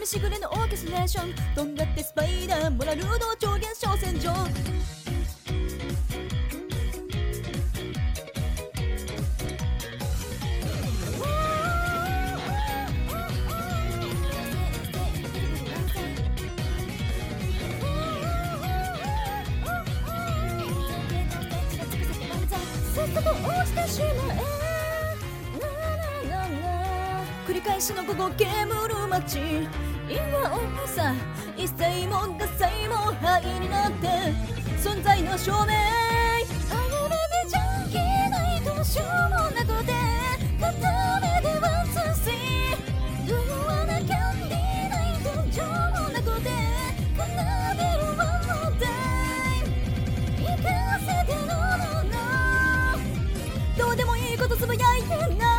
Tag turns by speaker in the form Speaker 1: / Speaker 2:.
Speaker 1: しぐれのオーケストレーション、とんがってスパイダー、モラルの上限小戦場。さっさと落ちてしまえ。繰り返しの午後煙る街、今をさ一切も合切も灰になって存在の証明。あゆめでジャンキーないどうしようもなくて、片目でワンツースリー、Do you wanna candyないどうしようもなくて、奏でる one more time、 行かせてののの、どうでもいいことつぶやいてない。